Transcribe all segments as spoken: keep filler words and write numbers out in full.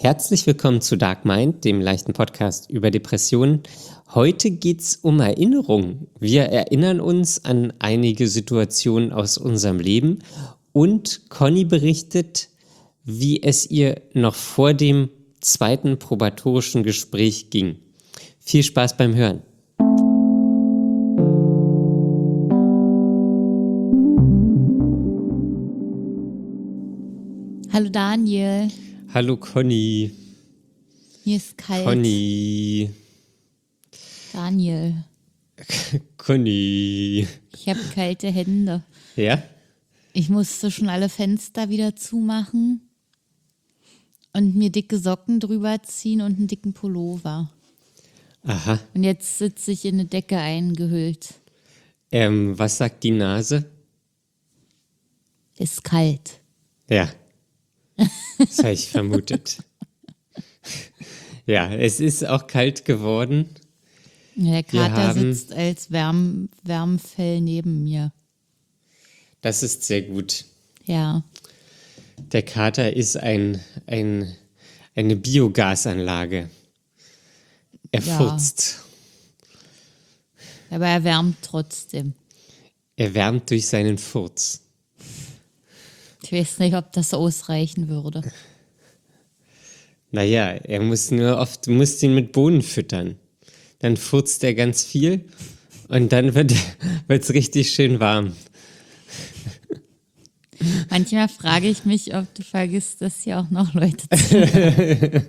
Herzlich willkommen zu Dark Mind, dem leichten Podcast über Depressionen. Heute geht es um Erinnerungen. Wir erinnern uns an einige Situationen aus unserem Leben und Conny berichtet, wie es ihr noch vor dem zweiten probatorischen Gespräch ging. Viel Spaß beim Hören. Hallo Daniel. Hallo Conny. Mir ist kalt. Conny. Daniel. Conny. Ich habe kalte Hände. Ja? Ich musste schon alle Fenster wieder zumachen und mir dicke Socken drüber ziehen und einen dicken Pullover. Aha. Und jetzt sitze ich in eine Decke eingehüllt. Ähm, was sagt die Nase? Ist kalt. Ja. Das habe ich vermutet. Ja, es ist auch kalt geworden. Der Wir Kater haben- sitzt als Wärm Wärmfell neben mir. Das ist sehr gut. Ja, Der Kater ist ein, ein, eine Biogasanlage. Er Ja. furzt. aber er wärmt trotzdem. Er wärmt durch seinen Furz. Ich weiß nicht, ob das ausreichen würde. Naja, er muss nur oft, du musst ihn mit Bohnen füttern. Dann furzt er ganz viel und dann wird es richtig schön warm. Manchmal frage ich mich, ob du vergisst, dass hier auch noch Leute zuhören.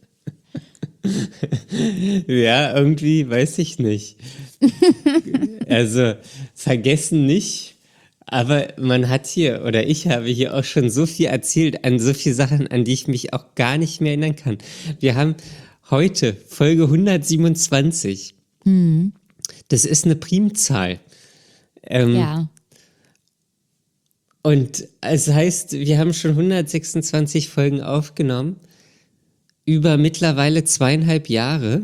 Ja, irgendwie weiß ich nicht. Also vergessen nicht, aber man hat hier, oder ich habe hier auch schon so viel erzählt, an so viele Sachen, an die ich mich auch gar nicht mehr erinnern kann. Wir haben heute Folge hundertsiebenundzwanzig. Das ist eine Primzahl. Ähm, Ja, Und es heißt, wir haben schon hundertsechsundzwanzig Folgen aufgenommen, über mittlerweile zweieinhalb Jahre.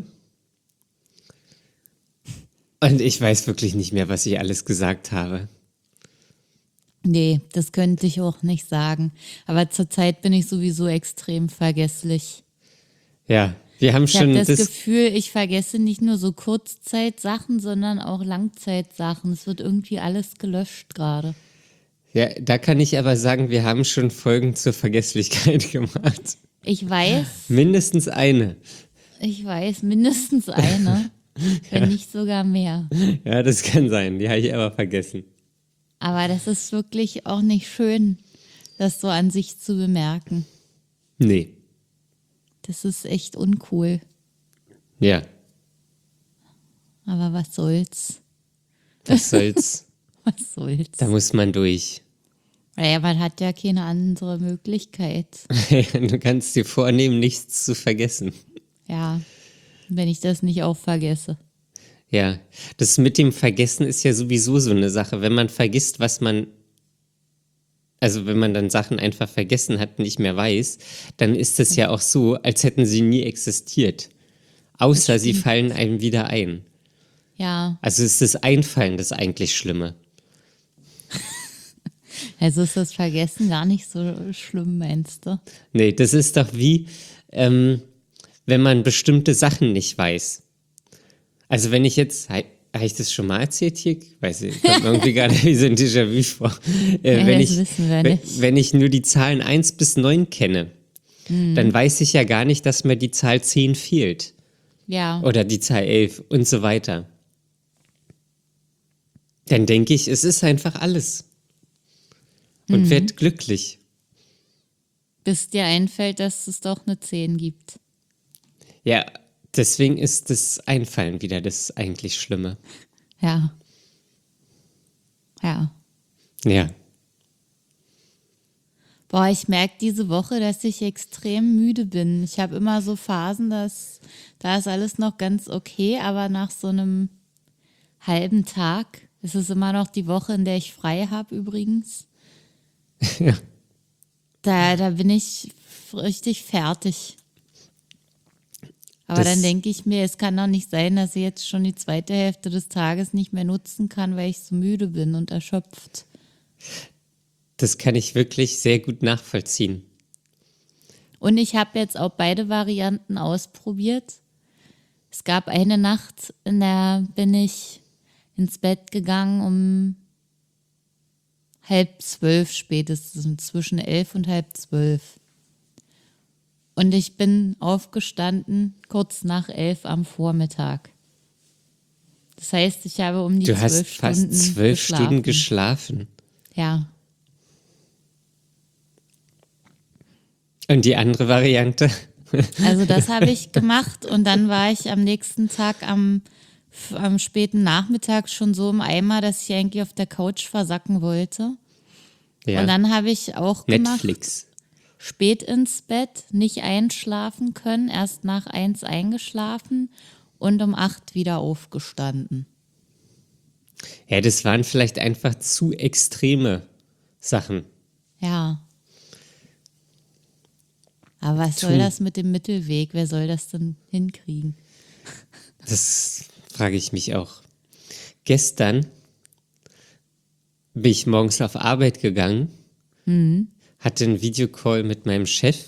Und ich weiß wirklich nicht mehr, was ich alles gesagt habe. nee, das könnte ich auch nicht sagen. Aber zurzeit bin ich sowieso extrem vergesslich. Ja, wir haben Ich habe schon das, das. Gefühl, ich vergesse nicht nur so Kurzzeitsachen, sondern auch Langzeitsachen. Es wird irgendwie alles gelöscht gerade. Ja, da kann ich aber sagen, wir haben schon Folgen zur Vergesslichkeit gemacht. Ich weiß, Mindestens eine. ich weiß, mindestens eine, wenn nicht sogar mehr. Ja, das kann sein. Die habe ich aber vergessen. Aber das ist wirklich auch nicht schön, das so an sich zu bemerken. Nee. Das ist echt uncool. Ja, Aber was soll's? was soll's. Was soll's? Da muss man durch. Naja, man hat ja keine andere Möglichkeit. Du kannst dir vornehmen, nichts zu vergessen. Ja, wenn ich das nicht auch vergesse. Ja, das mit dem Vergessen ist ja sowieso so eine Sache. Wenn man vergisst, was man, also wenn man dann Sachen einfach vergessen hat, nicht mehr weiß, dann ist es ja auch so, als hätten sie nie existiert. Außer sie fallen einem wieder ein. Ja, Also ist das Einfallen das eigentlich Schlimme. also ist das Vergessen gar nicht so schlimm, meinst du? Nee, das ist doch wie, ähm, wenn man bestimmte Sachen nicht weiß. Also wenn ich jetzt, habe ich das schon mal erzählt hier? Weiß ich, kommt mir irgendwie gerade wie so ein Déjà-vu vor. Äh, Ja, wenn, das ich, wissen wir wenn, nicht. wenn ich nur die Zahlen eins bis neun kenne, dann weiß ich ja gar nicht, dass mir die Zahl zehn fehlt. Ja, Oder die Zahl elf und so weiter. Dann denke ich, es ist einfach alles. Und Mhm. werd glücklich. bis dir einfällt, dass es doch eine zehn gibt. Ja, deswegen ist das Einfallen wieder das eigentlich Schlimme. Ja. Ja. Ja. Boah, ich merke diese Woche, dass ich extrem müde bin. Ich habe immer so Phasen, dass da ist alles noch ganz okay, aber nach so einem halben Tag, es ist immer noch die Woche, in der ich frei habe übrigens, Ja. da, da bin ich richtig fertig. Aber Das- dann denke ich mir, es kann doch nicht sein, dass ich jetzt schon die zweite Hälfte des Tages nicht mehr nutzen kann, weil ich so müde bin und erschöpft. Das kann ich wirklich sehr gut nachvollziehen. Und ich habe jetzt auch beide Varianten ausprobiert. Es gab eine Nacht, in der bin ich ins Bett gegangen um halb zwölf spätestens, zwischen elf und halb zwölf. Und ich bin aufgestanden kurz nach elf am Vormittag. Das heißt, ich habe um die Du zwölf hast fast Stunden zwölf geschlafen. Stunden geschlafen. Ja. Und die andere Variante? Also das habe ich gemacht und dann war ich am nächsten Tag am, am späten Nachmittag schon so im Eimer, dass ich eigentlich auf der Couch versacken wollte. Ja. Und dann habe ich auch gemacht, Netflix. spät ins Bett, nicht einschlafen können, erst nach eins eingeschlafen und um acht wieder aufgestanden. Ja, das waren vielleicht einfach zu extreme Sachen. Ja. Aber was Tu. soll das mit dem Mittelweg? Wer soll das denn hinkriegen? Das frage ich mich auch. Gestern bin ich morgens auf Arbeit gegangen, Mhm. hatte einen Videocall mit meinem Chef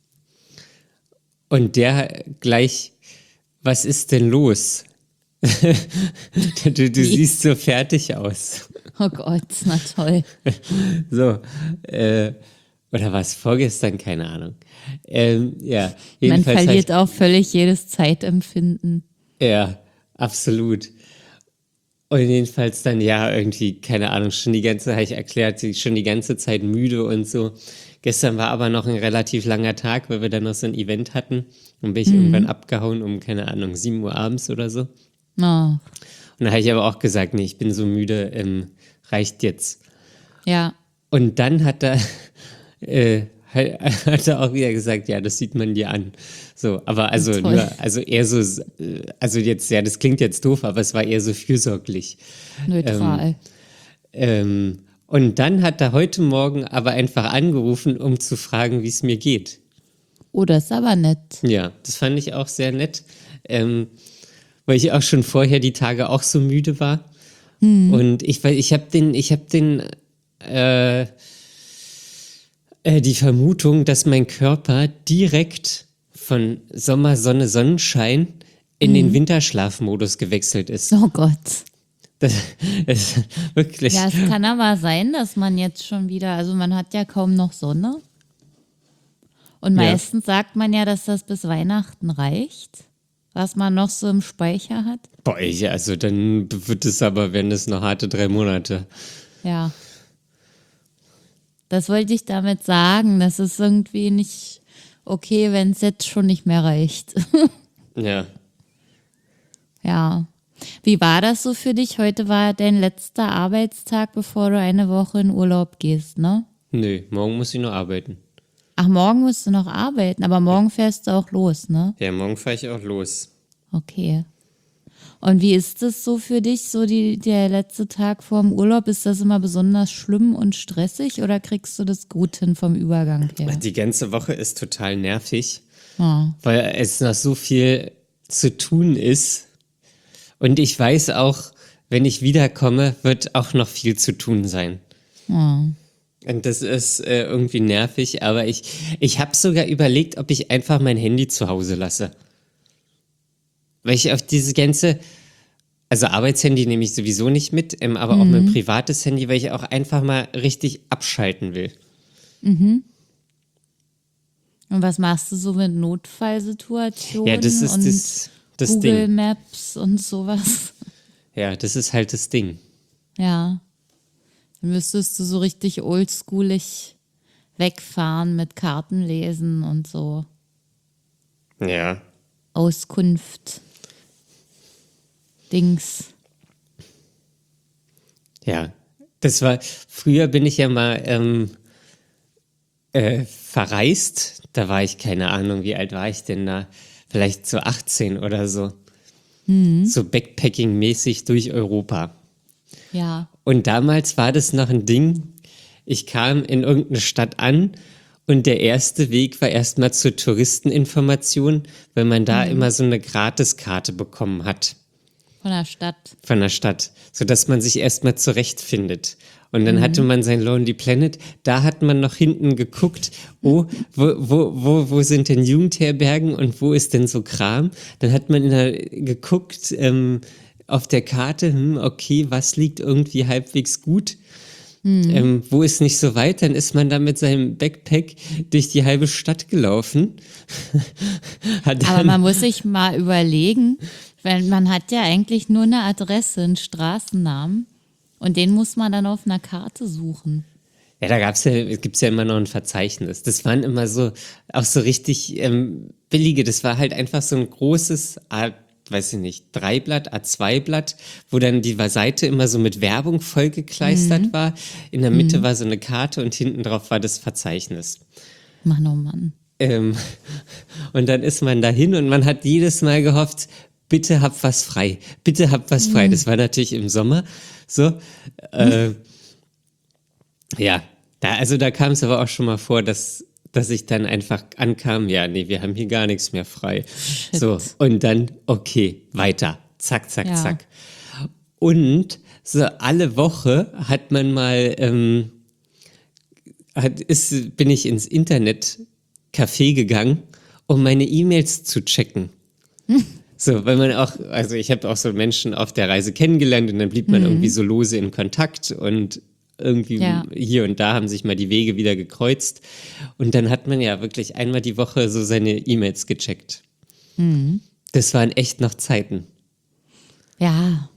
und der gleich, was ist denn los? du du Wie? siehst so fertig aus. Oh Gott, na toll. So, äh, oder war es vorgestern? Keine Ahnung. Ähm, ja, Man jedenfalls verliert auch völlig jedes Zeitempfinden. Ja, absolut. Und jedenfalls dann, ja, irgendwie, keine Ahnung, schon die ganze, habe ich erklärt, sie ist schon die ganze Zeit müde und so. Gestern war aber noch ein relativ langer Tag, weil wir dann noch so ein Event hatten. Und bin ich irgendwann abgehauen um, keine Ahnung, sieben Uhr abends oder so. Oh, Und da habe ich aber auch gesagt, nee, ich bin so müde, ähm, reicht jetzt. ja, Und dann hat er, äh, hat er auch wieder gesagt, ja, das sieht man dir an. So, aber also Toll. nur, also eher so, äh, also jetzt, ja, das klingt jetzt doof, aber es war eher so fürsorglich. neutral. Ähm, und dann hat er heute Morgen aber einfach angerufen, um zu fragen, wie es mir geht. Oh, das ist aber nett. Ja, das fand ich auch sehr nett, ähm, weil ich auch schon vorher die Tage auch so müde war. Und ich, weil ich habe den, ich habe den, äh, äh, die Vermutung, dass mein Körper direkt von Sommer, Sonne, Sonnenschein in den Winterschlafmodus gewechselt ist. Oh Gott. Das ist wirklich. Ja, es kann aber sein, dass man jetzt schon wieder, also man hat ja kaum noch Sonne. Und Ja. meistens sagt man ja, dass das bis Weihnachten reicht, was man noch so im Speicher hat. Boah, ja, also dann wird es aber, werden es noch harte drei Monate. Ja. Das wollte ich damit sagen. Das ist irgendwie nicht okay, wenn es jetzt schon nicht mehr reicht. Ja. Ja. Wie war das so für dich? Heute war dein letzter Arbeitstag, bevor du eine Woche in Urlaub gehst, ne? Nö, morgen muss ich noch arbeiten. Ach, morgen musst du noch arbeiten, aber morgen fährst du auch los, ne? Ja, morgen fahre ich auch los. Okay. Und wie ist das so für dich, so die, der letzte Tag vorm Urlaub? Ist das immer besonders schlimm und stressig oder kriegst du das gut hin vom Übergang her? Die ganze Woche ist total nervig, Ja. weil es noch so viel zu tun ist. Und ich weiß auch, wenn ich wiederkomme, wird auch noch viel zu tun sein. Ja. Und das ist äh, irgendwie nervig, aber ich, ich habe sogar überlegt, ob ich einfach mein Handy zu Hause lasse. Weil ich auf diese ganze, also Arbeitshandy nehme ich sowieso nicht mit, ähm, aber auch mein privates Handy, weil ich auch einfach mal richtig abschalten will. Und was machst du so mit Notfallsituationen Ja, das ist und das, das Google Ding. Maps und sowas? Ja, das ist halt das Ding. Ja. Dann müsstest du so richtig oldschoolig wegfahren mit Karten lesen und so. Ja. Auskunft. Dings. Ja, das war, früher bin ich ja mal ähm, äh, verreist, da war ich, keine Ahnung, wie alt war ich denn da? Vielleicht so achtzehn oder so. So Backpacking-mäßig durch Europa. Ja. Und damals war das noch ein Ding, ich kam in irgendeine Stadt an und der erste Weg war erstmal zur Touristeninformation, weil man da immer so eine Gratiskarte bekommen hat. Von der Stadt. Von der Stadt, sodass man sich erstmal zurechtfindet. Und dann hatte man sein Lonely Planet, da hat man noch hinten geguckt, oh, wo, wo, wo, wo sind denn Jugendherbergen und wo ist denn so Kram? Dann hat man in der, geguckt ähm, auf der Karte, hm, okay, was liegt irgendwie halbwegs gut? Ähm, wo ist nicht so weit? Dann ist man da mit seinem Backpack durch die halbe Stadt gelaufen. Hat Aber dann, man muss sich mal überlegen, weil man hat ja eigentlich nur eine Adresse, einen Straßennamen und den muss man dann auf einer Karte suchen. ja, da gab's ja, gibt's ja immer noch ein Verzeichnis. Das waren immer so, auch so richtig ähm, billige. Das war halt einfach so ein großes, A, weiß ich nicht, Dreiblatt, A zwei Blatt, wo dann die Seite immer so mit Werbung vollgekleistert war. In der Mitte war so eine Karte und hinten drauf war das Verzeichnis. Mann, oh Mann. Ähm, und dann ist man dahin und man hat jedes Mal gehofft, bitte hab was frei, bitte hab was frei. Das war natürlich im Sommer so. Äh, ja, da, also da kam es aber auch schon mal vor, dass, dass ich dann einfach ankam, ja, nee, wir haben hier gar nichts mehr frei. Shit. So, und dann, okay, weiter, zack, zack, Ja. zack. Und so alle Woche hat man mal, ähm, hat, ist, bin ich ins Internetcafé gegangen, um meine E-Mails zu checken. So, weil man auch, also ich habe auch so Menschen auf der Reise kennengelernt und dann blieb man irgendwie so lose in Kontakt und irgendwie Ja. hier und da haben sich mal die Wege wieder gekreuzt. Und dann hat man ja wirklich einmal die Woche so seine E-Mails gecheckt. Das waren echt noch Zeiten. Ja.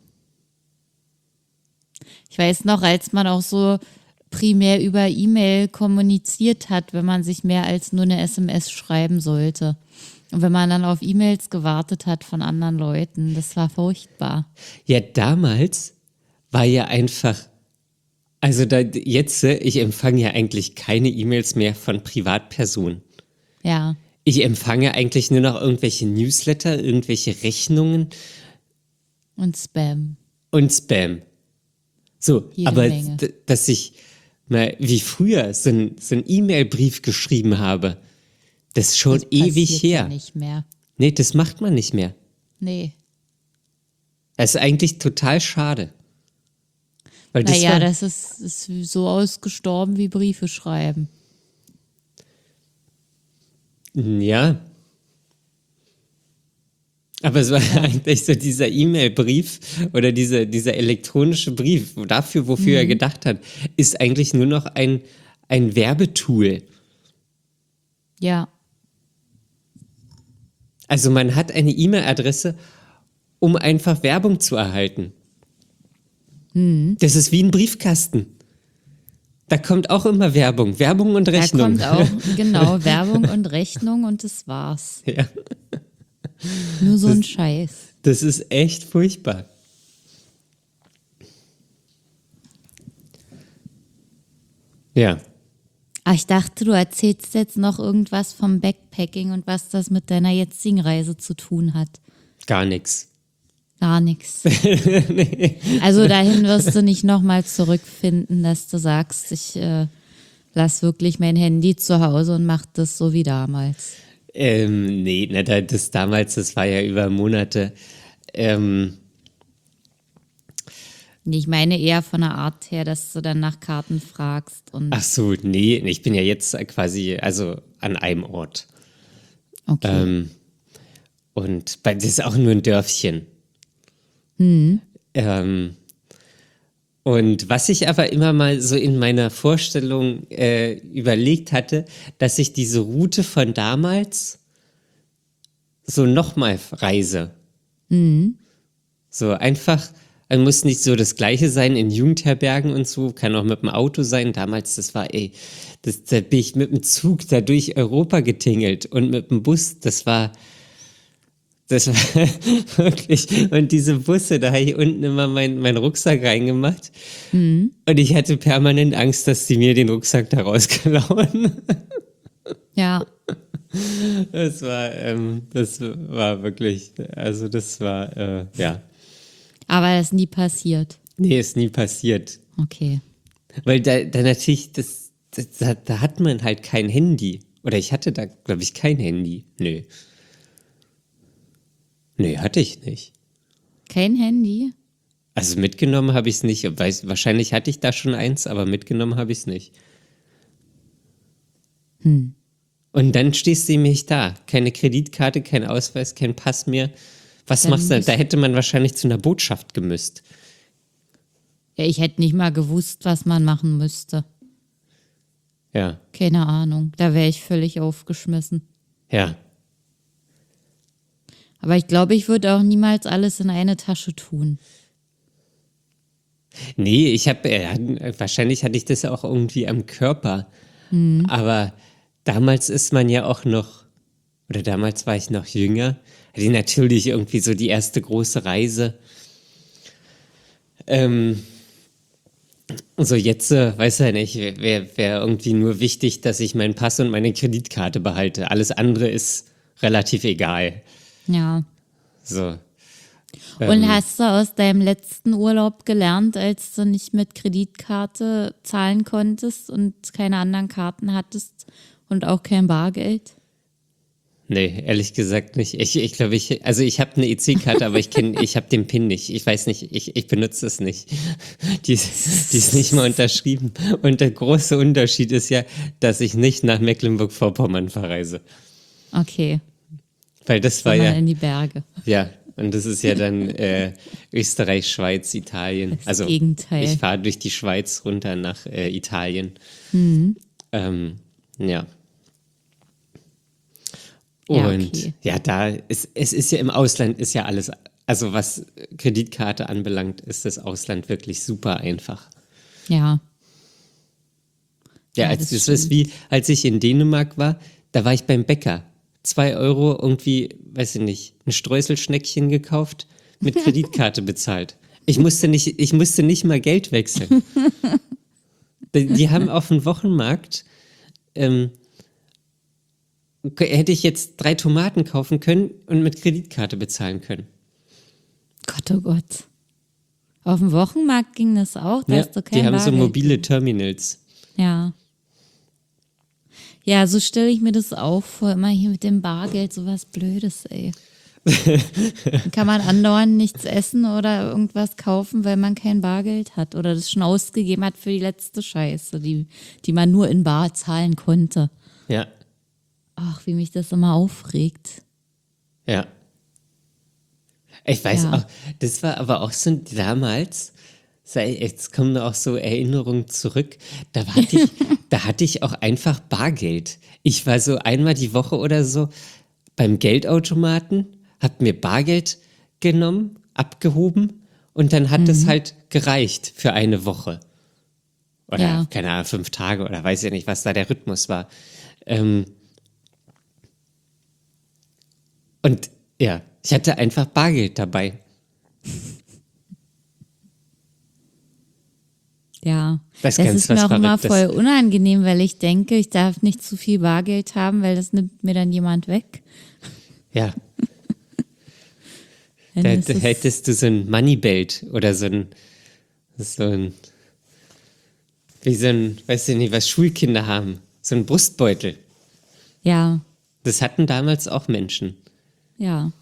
Ich weiß noch, als man auch so primär über E-Mail kommuniziert hat, wenn man sich mehr als nur eine S M S schreiben sollte. Und wenn man dann auf E-Mails gewartet hat von anderen Leuten, das war furchtbar. Ja, damals war ja einfach, also da, jetzt, äh, ich empfange ja eigentlich keine E-Mails mehr von Privatpersonen. Ja, Ich empfange eigentlich nur noch irgendwelche Newsletter, irgendwelche Rechnungen und Spam. und Spam. So, Jede aber Menge. d- dass ich mal wie früher so einen so einen E-Mail-Brief geschrieben habe, das ist schon Das ewig passiert her. ja nicht mehr. Nee, das macht man nicht mehr. Nee. Das ist eigentlich total schade. Weil das Naja, war, das ist, ist so ausgestorben wie Briefe schreiben. ja. Aber es war eigentlich so dieser E-Mail-Brief oder dieser, dieser elektronische Brief, dafür, wofür er gedacht hat, ist eigentlich nur noch ein, ein Werbetool. Ja, Also man hat eine E-Mail-Adresse, um einfach Werbung zu erhalten. Das ist wie ein Briefkasten. Da kommt auch immer Werbung. Werbung und da Rechnung. kommt auch, genau, Werbung und Rechnung und das war's. Ja, Nur so ein Scheiß. das ist echt furchtbar. Ja. Ah, ich dachte, du erzählst jetzt noch irgendwas vom Backpacking und was das mit deiner jetzigen Reise zu tun hat. Gar nichts. Gar nichts. Also dahin wirst du nicht nochmal zurückfinden, dass du sagst, ich äh, lass wirklich mein Handy zu Hause und mach das so wie damals. Ähm, nee, na, da- das damals, das war ja über Monate. Ähm, Nee, ich meine eher von der Art her, dass du dann nach Karten fragst und ach so, nee, ich bin ja jetzt quasi, also an einem Ort. okay. Ähm, und bei, das ist auch nur ein Dörfchen. Ähm, und was ich aber immer mal so in meiner Vorstellung äh, überlegt hatte, dass ich diese Route von damals so nochmal reise. So einfach, es muss nicht so das Gleiche sein in Jugendherbergen und so, kann auch mit dem Auto sein. Damals, das war, ey, das, da bin ich mit dem Zug da durch Europa getingelt und mit dem Bus, das war, das war wirklich, und diese Busse, da habe ich unten immer meinen mein Rucksack reingemacht und ich hatte permanent Angst, dass sie mir den Rucksack da rausklauen. Ja, Das war, ähm, das war wirklich, also das war, äh, ja, aber das ist nie passiert. nee, ist nie passiert. Okay. Weil da, da natürlich, das, das, da, da hat man halt kein Handy. Oder ich hatte da, glaube ich, kein Handy. Nö. Nö, hatte ich nicht. Kein Handy? Also mitgenommen habe ich es nicht. Weiß, wahrscheinlich hatte ich da schon eins, aber mitgenommen habe ich es nicht. Hm. Und dann stehst du nämlich da. Keine Kreditkarte, kein Ausweis, kein Pass mehr. Was Dann machst du? bist- Da hätte man wahrscheinlich zu einer Botschaft gemüsst. Ja, ich hätte nicht mal gewusst, was man machen müsste. Ja, Keine Ahnung. Da wäre ich völlig aufgeschmissen. ja. Aber ich glaube, ich würde auch niemals alles in eine Tasche tun. Nee, ich habe, äh, wahrscheinlich hatte ich das auch irgendwie am Körper. Aber damals ist man ja auch noch, oder damals war ich noch jünger, hatte ich natürlich irgendwie so die erste große Reise. Ähm, so jetzt, äh, weiß ja nicht, wäre wär irgendwie nur wichtig, dass ich meinen Pass und meine Kreditkarte behalte. Alles andere ist relativ egal. Ja. So. Und Ähm, hast du aus deinem letzten Urlaub gelernt, als du nicht mit Kreditkarte zahlen konntest und keine anderen Karten hattest und auch kein Bargeld? Nee, ehrlich gesagt nicht. Ich, ich glaube, ich, also ich habe eine E C-Karte, aber ich kenne, ich habe den PIN nicht. Ich weiß nicht, ich, ich benutze es nicht. Die, ist- die ist nicht mal unterschrieben. Und der große Unterschied ist ja, dass ich nicht nach Mecklenburg-Vorpommern verreise. Okay, Weil das war sondern ja, in die Berge. ja, und das ist ja dann äh, Österreich, Schweiz, Italien. Das Also Gegenteil. ich fahre durch die Schweiz runter nach äh, Italien. Mhm. Ähm, ja. Ja, Und okay. ja, da ist, es ist ja im Ausland ist ja alles, also was Kreditkarte anbelangt, ist das Ausland wirklich super einfach. Ja, Ja, Ja, als, das das ist wie, als ich in Dänemark war, da war ich beim Bäcker. Zwei Euro irgendwie, weiß ich nicht, ein Streuselschneckchen gekauft, mit Kreditkarte bezahlt. Ich musste nicht, ich musste nicht mal Geld wechseln. Die, die haben auf dem Wochenmarkt, ähm, hätte ich jetzt drei Tomaten kaufen können und mit Kreditkarte bezahlen können. Gott, oh Gott. Auf dem Wochenmarkt ging das auch, da Ja, hast du kein die haben so Bargeld. mobile Terminals. Ja. Ja, so stelle ich mir das auch vor, immer hier mit dem Bargeld, sowas Blödes, ey. Dann kann man andauernd nichts essen oder irgendwas kaufen, weil man kein Bargeld hat oder das schon ausgegeben hat für die letzte Scheiße, die, die man nur in Bar zahlen konnte. Ja, Ach, wie mich das immer aufregt. ja. Ich weiß Ja. auch, das war aber auch so damals, sei- jetzt kommen da auch so Erinnerungen zurück, da hatte ich, da hatte ich auch einfach Bargeld. Ich war so einmal die Woche oder so beim Geldautomaten, hab mir Bargeld genommen, abgehoben und dann hat es halt gereicht für eine Woche. Oder, Ja. keine Ahnung, fünf Tage oder weiß ich nicht, was da der Rhythmus war. Ähm, und ja, ich hatte einfach Bargeld dabei. Ja, Das das ganz ist mir was auch immer Verrücktes. voll unangenehm, weil ich denke, ich darf nicht zu viel Bargeld haben, weil das nimmt mir dann jemand weg. Ja, Dann da, ist da es- hättest du so ein Moneybelt oder so ein, so ein, wie so ein, weiß ich nicht, was Schulkinder haben, so ein Brustbeutel. ja, Das hatten damals auch Menschen. ja.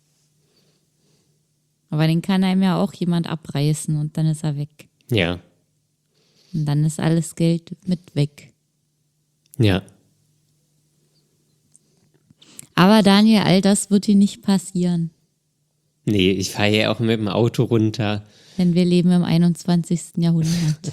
Aber den kann einem ja auch jemand abreißen und dann ist er weg. Ja, Und dann ist alles Geld mit weg. ja. Aber Daniel, all das wird dir nicht passieren, Nee, ich fahre ja auch mit dem Auto runter. denn wir leben im einundzwanzigsten Jahrhundert.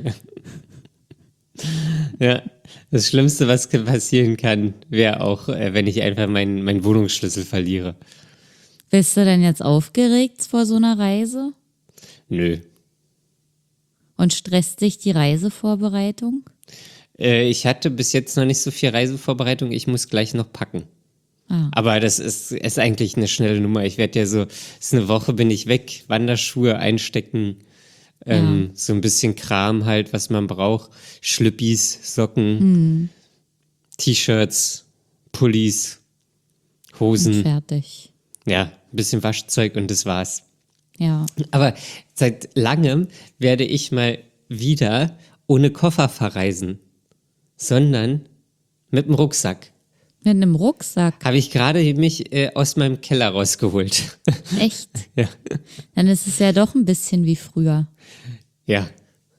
Ja, das Schlimmste, was ge- passieren kann, wäre auch, äh, wenn ich einfach meinen meinen Wohnungsschlüssel verliere. Bist du denn jetzt aufgeregt vor so einer Reise? Nö. Und stresst dich die Reisevorbereitung? Äh, ich hatte bis jetzt noch nicht so viel Reisevorbereitung. Ich muss gleich noch packen. Ah. Aber das ist, ist eigentlich eine schnelle Nummer. Ich werde ja so, ist eine Woche bin ich weg, Wanderschuhe einstecken, ähm, so ein bisschen Kram halt, was man braucht. Schlüppis, Socken, T-Shirts, Pullis, Und Hosen. fertig. Ja, ein bisschen Waschzeug und das war's. Ja. Aber seit langem werde ich mal wieder ohne Koffer verreisen, sondern mit dem Rucksack. Mit einem Rucksack. Habe ich gerade mich äh, aus meinem Keller rausgeholt. Echt? Ja. Dann ist es ja doch ein bisschen wie früher. Ja.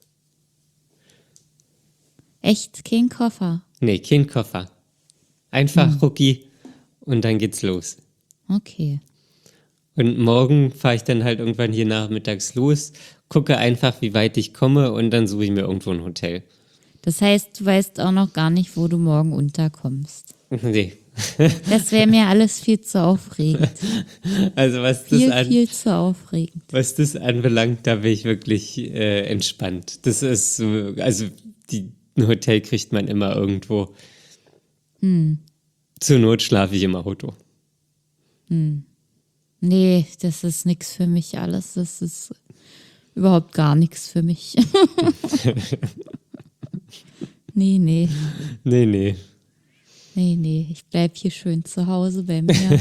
Echt? Kein Koffer. Nee, kein Koffer. Einfach hm. Rucki und dann geht's los. Okay. Und morgen fahre ich dann halt irgendwann hier nachmittags los, gucke einfach, wie weit ich komme und dann suche ich mir irgendwo ein Hotel. Das heißt, du weißt auch noch gar nicht, wo du morgen unterkommst. Nee. Das wäre mir alles viel zu aufregend. Also was viel, das an, viel zu aufregend. Was das anbelangt, da bin ich wirklich äh, entspannt. Das ist so, also die, ein Hotel kriegt man immer irgendwo. Hm. Zur Not schlafe ich im Auto. Hm. Nee, das ist nichts für mich alles. Das ist überhaupt gar nichts für mich. nee, nee. Nee, nee. Nee, nee, ich bleib hier schön zu Hause bei mir.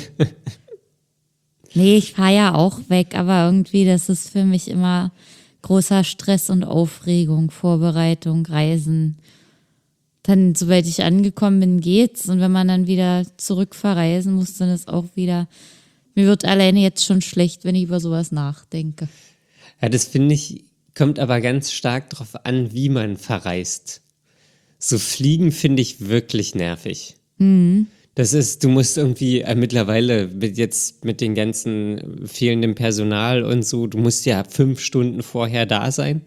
Nee, ich fahre ja auch weg, aber irgendwie, das ist für mich immer großer Stress und Aufregung, Vorbereitung, Reisen. Dann, sobald ich angekommen bin, geht's. Und wenn man dann wieder zurück verreisen muss, dann ist auch wieder, mir wird alleine jetzt schon schlecht, wenn ich über sowas nachdenke. Ja, das finde ich, kommt aber ganz stark darauf an, wie man verreist. So Fliegen finde ich wirklich nervig. Mhm. Das ist, du musst irgendwie äh, mittlerweile mit jetzt mit den ganzen fehlenden Personal und so, du musst ja fünf Stunden vorher da sein.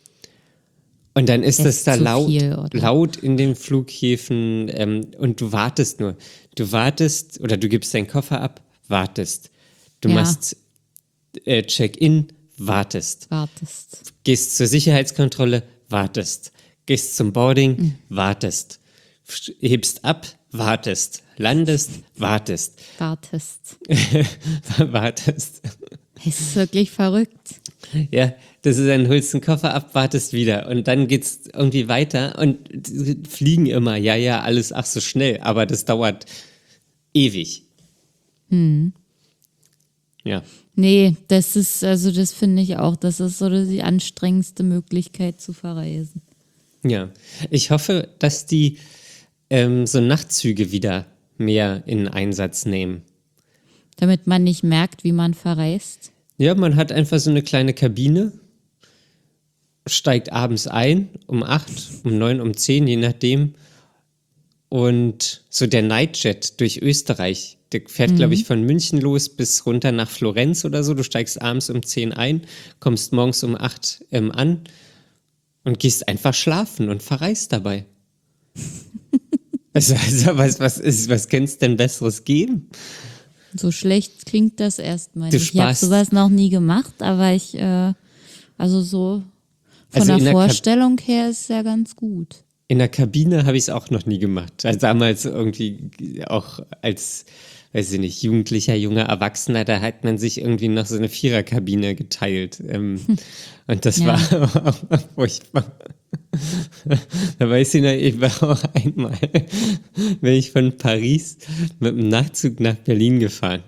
Und dann ist Das es da ist zu laut, viel, oder? laut in den Flughäfen ähm, und du wartest nur. Du wartest oder du gibst deinen Koffer ab, wartest. Du Ja. machst äh, Check-in, wartest. Wartest. Gehst zur Sicherheitskontrolle, wartest. Gehst zum Boarding, Mhm. wartest. Sch- Hebst ab, wartest. Landest, wartest. Wartest. wartest. Es ist wirklich verrückt. Ja, das ist dann, holst den Koffer ab, wartest wieder und dann geht's irgendwie weiter und die fliegen immer, ja, ja, alles ach so schnell, aber das dauert ewig. Hm. Ja. Nee, das ist, also das finde ich auch, das ist so die anstrengendste Möglichkeit zu verreisen. Ja, ich hoffe, dass die ähm, so Nachtzüge wieder mehr in Einsatz nehmen. Damit man nicht merkt, wie man verreist. Ja, man hat einfach so eine kleine Kabine, steigt abends ein, um acht, um neun, um zehn, je nachdem. Und so der Nightjet durch Österreich, der fährt, glaube ich, von München los bis runter nach Florenz oder so. Du steigst abends um zehn ein, kommst morgens um acht ähm, an und gehst einfach schlafen und verreist dabei. Also, also was, was, ist, was kann es denn Besseres geben? So schlecht klingt das erstmal Du nicht. Ich habe sparst- sowas noch nie gemacht, aber ich, äh, also so von Also in der der Kab- Vorstellung her ist es ja ganz gut. In der Kabine habe ich es auch noch nie gemacht. Also damals irgendwie auch als, weiß ich nicht, jugendlicher, junger Erwachsener, da hat man sich irgendwie noch so eine Viererkabine geteilt. Ähm, und das Ja. war auch furchtbar. Da weiß ich noch, ich war auch einmal, bin ich von Paris mit dem Nachtzug nach Berlin gefahren.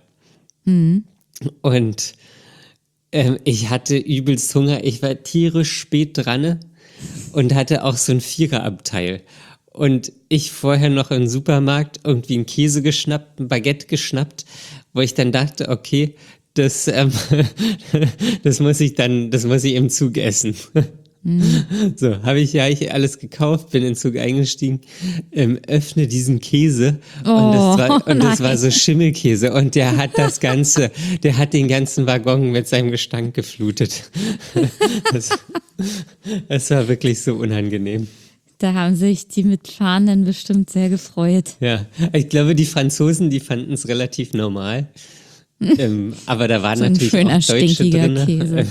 Und ähm, ich hatte übelst Hunger. Ich war tierisch spät dran und hatte auch so ein Viererabteil. Und ich vorher noch im Supermarkt irgendwie einen Käse geschnappt, ein Baguette geschnappt, wo ich dann dachte, okay, das, ähm, das muss ich dann, das muss ich im Zug essen. So, habe ich ja ich alles gekauft, bin in den Zug eingestiegen, ähm, öffne diesen Käse und, Oh, das war, und das war nein. so Schimmelkäse und der hat das Ganze, der hat den ganzen Waggon mit seinem Gestank geflutet. Das, das war wirklich so unangenehm. Da haben sich die Mitfahrenden bestimmt sehr gefreut. Ja, ich glaube, die Franzosen, die fanden es relativ normal. Ähm, aber da waren So ein natürlich schöner, auch Deutsche stinkiger drin. Käse.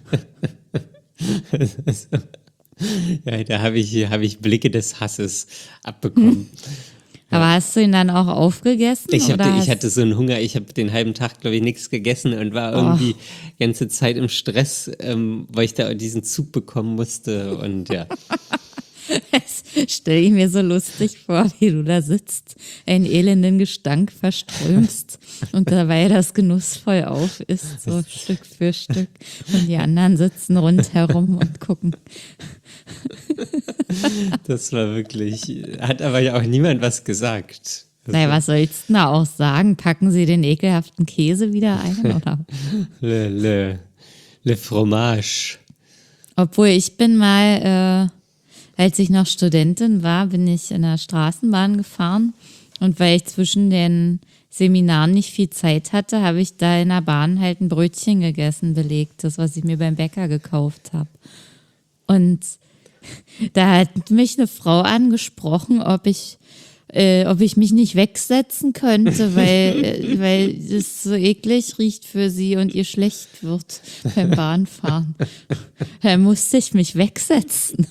Ja, da habe ich, hab ich Blicke des Hasses abbekommen. Aber hast du ihn dann auch aufgegessen? Ich, hab, oder ich hast- hatte so einen Hunger, ich habe den halben Tag, glaube ich, nichts gegessen und war irgendwie die ganze Zeit im Stress, ähm, weil ich da diesen Zug bekommen musste und ja. Das stelle ich mir so lustig vor, wie du da sitzt, einen elenden Gestank verströmst und dabei das genussvoll auf isst, so Stück für Stück. Und die anderen sitzen rundherum und gucken. Das war wirklich, hat aber ja auch niemand was gesagt. Naja, was sollst du da auch sagen? Packen Sie den ekelhaften Käse wieder ein, oder? Le, le, le fromage. Obwohl ich bin mal, äh, als ich noch Studentin war, bin ich in der Straßenbahn gefahren und weil ich zwischen den Seminaren nicht viel Zeit hatte, habe ich da in der Bahn halt ein Brötchen gegessen, belegtes, was ich mir beim Bäcker gekauft habe. Und da hat mich eine Frau angesprochen, ob ich, äh, ob ich mich nicht wegsetzen könnte, weil, äh, weil es so eklig riecht für sie und ihr schlecht wird beim Bahnfahren. Da musste ich mich wegsetzen.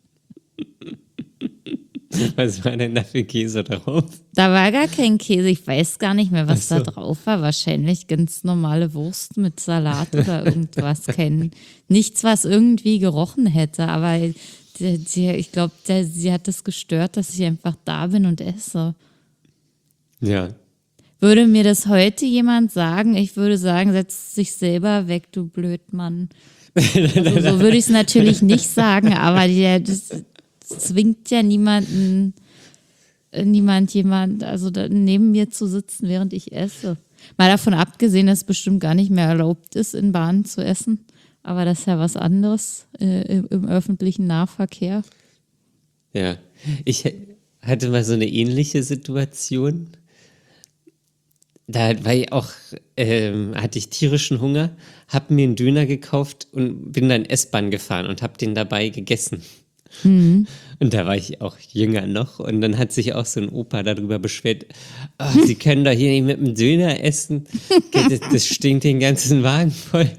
Was war denn da für Käse drauf? Da war gar kein Käse. Ich weiß gar nicht mehr, was Ach so. da drauf war. Wahrscheinlich ganz normale Wurst mit Salat oder irgendwas. Kein, nichts, was irgendwie gerochen hätte. Aber die, die, ich glaube, sie hat es gestört, dass ich einfach da bin und esse. Ja. Würde mir das heute jemand sagen, ich würde sagen, setz dich selber weg, du Blödmann. Also, so würde ich es natürlich nicht sagen, aber die, das zwingt ja niemanden, niemand jemand, also da neben mir zu sitzen, während ich esse. Mal davon abgesehen, dass es bestimmt gar nicht mehr erlaubt ist, in Bahnen zu essen. Aber das ist ja was anderes äh, im, im öffentlichen Nahverkehr. Ja. Ich hatte mal so eine ähnliche Situation. Da war ich auch, ähm, hatte ich tierischen Hunger, habe mir einen Döner gekauft und bin dann S-Bahn gefahren und habe den dabei gegessen. Mhm. Und da war ich auch jünger noch und dann hat sich auch so ein Opa darüber beschwert, oh, Sie können doch hier nicht mit dem Döner essen, das, das stinkt den ganzen Wagen voll.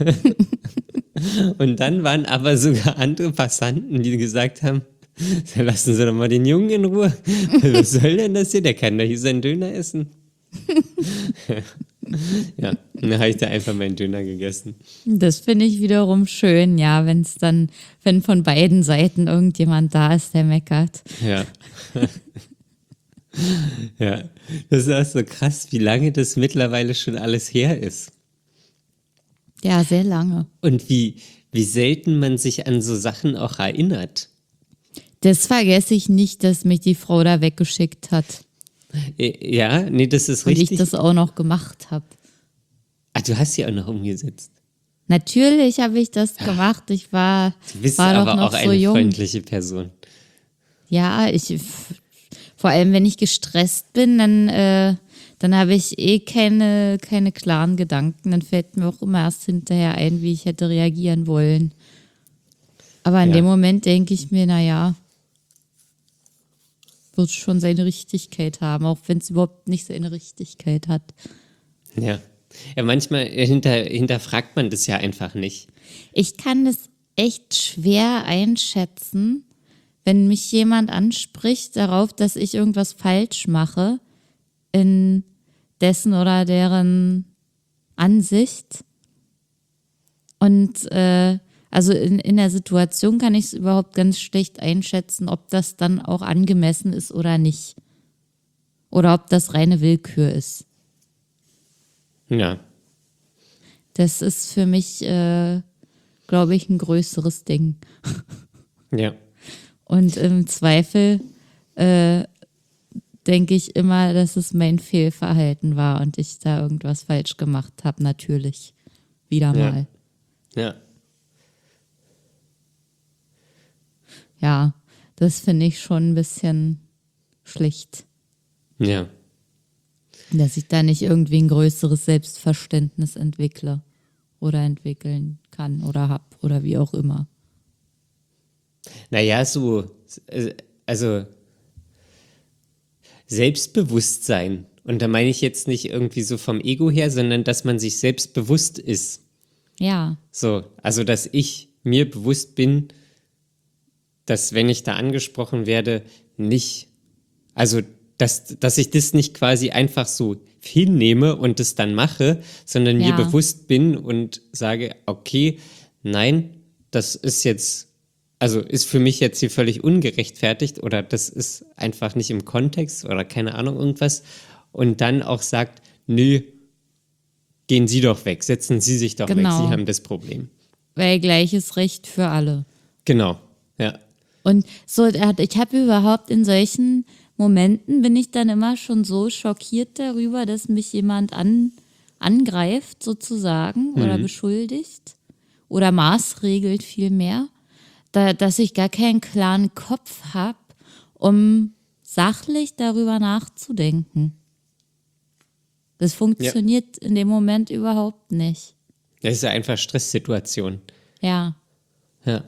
Und dann waren aber sogar andere Passanten, die gesagt haben, lassen Sie doch mal den Jungen in Ruhe, was soll denn das hier, der kann doch hier seinen Döner essen. Ja, dann habe ich da einfach meinen Döner gegessen. Das finde ich wiederum schön, ja, wenn es dann, wenn von beiden Seiten irgendjemand da ist, der meckert. Ja. Ja, das ist auch so krass, wie lange das mittlerweile schon alles her ist. Ja, sehr lange. Und wie, wie selten man sich an so Sachen auch erinnert. Das vergesse ich nicht, dass mich die Frau da weggeschickt hat. Äh, Ja, nee, das ist Und richtig. ich das auch noch gemacht habe. Ah, du hast sie auch noch umgesetzt. Natürlich habe ich das gemacht. Ich war, Du bist war doch aber noch auch so eine jung. freundliche Person. Ja, ich, vor allem wenn ich gestresst bin, dann, äh, dann habe ich eh keine, keine klaren Gedanken. Dann fällt mir auch immer erst hinterher ein, wie ich hätte reagieren wollen. Aber in Ja. dem Moment denke ich mir, naja, wird schon seine Richtigkeit haben, auch wenn es überhaupt nicht seine Richtigkeit hat. Ja. Ja, manchmal hinter, hinterfragt man das ja einfach nicht. Ich kann es echt schwer einschätzen, wenn mich jemand anspricht darauf, dass ich irgendwas falsch mache in dessen oder deren Ansicht. Und äh, also in, in der Situation kann ich es überhaupt ganz schlecht einschätzen, ob das dann auch angemessen ist oder nicht. Oder ob das reine Willkür ist. Ja. Das ist für mich, äh, glaube ich, ein größeres Ding. Ja. Und im Zweifel äh, denke ich immer, dass es mein Fehlverhalten war und ich da irgendwas falsch gemacht habe, natürlich. Wieder Ja. mal. Ja. Ja, das finde ich schon ein bisschen schlicht, Ja. dass ich da nicht irgendwie ein größeres Selbstverständnis entwickle oder entwickeln kann oder habe oder wie auch immer. Naja, so, äh, also Selbstbewusstsein. Und da meine ich jetzt nicht irgendwie so vom Ego her, sondern dass man sich selbst bewusst ist. Ja, So, also dass ich mir bewusst bin, dass wenn ich da angesprochen werde, nicht, also dass, dass ich das nicht quasi einfach so hinnehme und das dann mache, sondern Ja. mir bewusst bin und sage, okay, nein, das ist jetzt, also ist für mich jetzt hier völlig ungerechtfertigt oder das ist einfach nicht im Kontext oder keine Ahnung irgendwas und dann auch sagt, nö, gehen Sie doch weg, setzen Sie sich doch Genau. weg, Sie haben das Problem. weil gleiches Recht für alle. Genau, ja. Und so, ich habe überhaupt in solchen Momenten bin ich dann immer schon so schockiert darüber, dass mich jemand an, angreift sozusagen oder beschuldigt oder maßregelt vielmehr, da, dass ich gar keinen klaren Kopf habe, um sachlich darüber nachzudenken. Das funktioniert in dem Moment überhaupt nicht. Das ist ja einfach Stresssituation. Ja. Ja.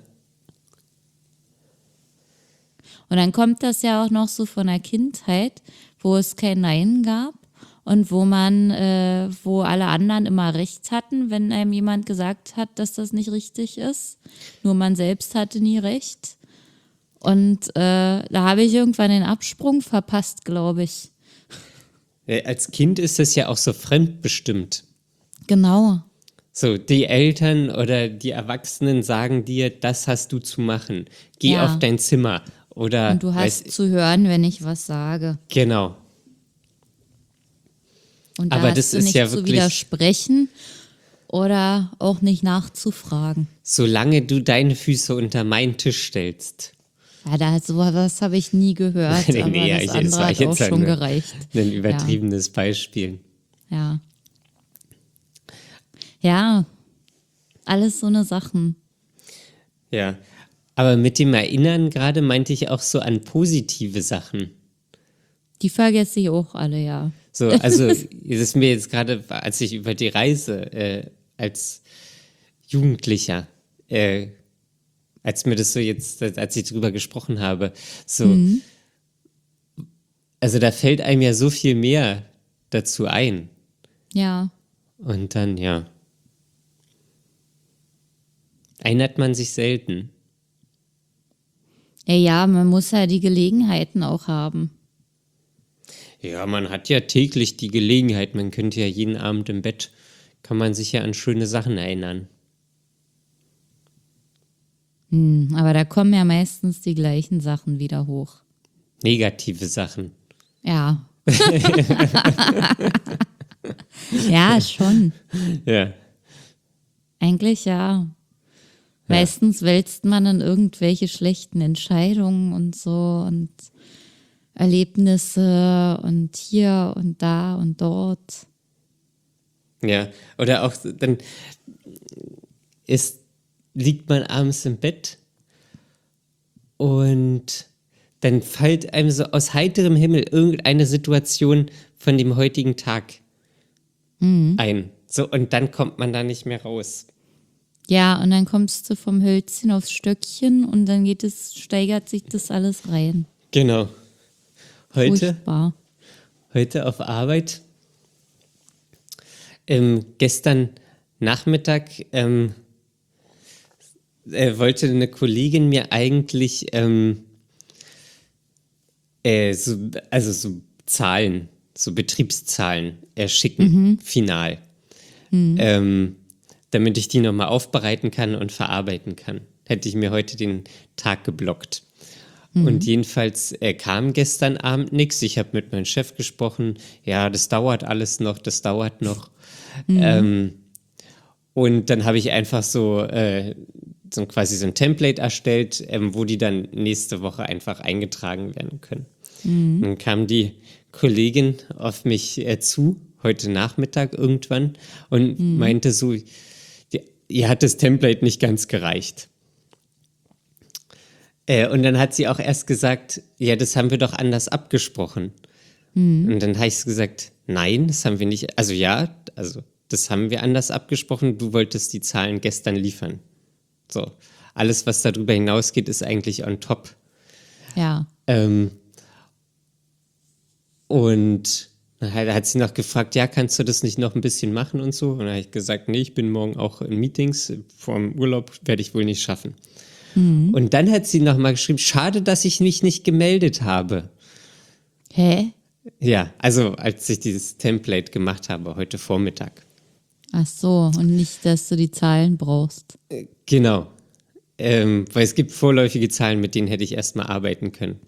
Und dann kommt das ja auch noch so von der Kindheit, wo es kein Nein gab und wo man, äh, wo alle anderen immer recht hatten, wenn einem jemand gesagt hat, dass das nicht richtig ist. Nur man selbst hatte nie recht. Und äh, da habe ich irgendwann den Absprung verpasst, glaube ich. Äh, Als Kind ist das ja auch so fremdbestimmt. Genau. So, die Eltern oder die Erwachsenen sagen dir, das hast du zu machen. Geh Ja. auf dein Zimmer. Oder, Und du hast weiß, zu hören, wenn ich was sage. genau. Und da Aber hast das du ist nicht ja zu wirklich- widersprechen oder auch nicht nachzufragen. Solange du deine Füße unter meinen Tisch stellst. Ja, da hat sowas habe ich nie gehört, Nee, aber nee, ja, das ich- das andere war hat jetzt auch schon nur gereicht. Ein übertriebenes Beispiel. Ja. Ja, alles so eine Sachen. Ja. Aber mit dem Erinnern gerade meinte ich auch so an positive Sachen. Die vergesse ich auch alle, ja. So, also, es ist mir jetzt gerade, als ich über die Reise äh, als Jugendlicher, äh, als mir das so jetzt, als ich drüber gesprochen habe, so, also da fällt einem ja so viel mehr dazu ein. Ja, Und dann, ja, erinnert man sich selten. ja, ja, man muss ja die Gelegenheiten auch haben. Ja, man hat ja täglich die Gelegenheit, man könnte ja jeden Abend im Bett, kann man sich ja an schöne Sachen erinnern. Hm, aber da kommen ja meistens die gleichen Sachen wieder hoch. Negative Sachen. Ja. Ja, schon. Ja. Eigentlich ja. Meistens wälzt man dann irgendwelche schlechten Entscheidungen und so und Erlebnisse und hier und da und dort. Ja, oder auch so, dann ist, liegt man abends im Bett und dann fällt einem so aus heiterem Himmel irgendeine Situation von dem heutigen Tag ein. So, und dann kommt man da nicht mehr raus. Ja, und dann kommst du vom Hölzchen aufs Stöckchen und dann geht es, steigert sich das alles rein. Genau. Heute, Furchtbar. heute auf Arbeit, ähm, gestern Nachmittag ähm, äh, wollte eine Kollegin mir eigentlich ähm, äh, so, also so Zahlen, so Betriebszahlen erschicken, final. Ähm, damit ich die nochmal aufbereiten kann und verarbeiten kann. Hätte ich mir heute den Tag geblockt. Und jedenfalls äh, kam gestern Abend nichts. Ich habe mit meinem Chef gesprochen. Ja, das dauert alles noch, das dauert noch. Ähm, und dann habe ich einfach so, äh, so quasi so ein Template erstellt, ähm, wo die dann nächste Woche einfach eingetragen werden können. Dann kam die Kollegin auf mich äh, zu, heute Nachmittag irgendwann, und meinte so, die, ihr hat das Template nicht ganz gereicht. Äh, und dann hat sie auch erst gesagt, ja, das haben wir doch anders abgesprochen. Und dann habe ich gesagt, nein, das haben wir nicht, also ja, also das haben wir anders abgesprochen, du wolltest die Zahlen gestern liefern. So, alles, was darüber hinausgeht, ist eigentlich on top. Ja. Ähm, und dann hat, hat sie noch gefragt, ja, kannst du das nicht noch ein bisschen machen und so? Und dann habe ich gesagt, nee, ich bin morgen auch in Meetings, vor dem Urlaub werde ich wohl nicht schaffen. Und dann hat sie nochmal geschrieben, schade, dass ich mich nicht gemeldet habe. Hä? Ja, also als ich dieses Template gemacht habe, heute Vormittag. Ach so, und nicht, dass du die Zahlen brauchst. Genau. Ähm, weil es gibt vorläufige Zahlen, mit denen hätte ich erstmal arbeiten können.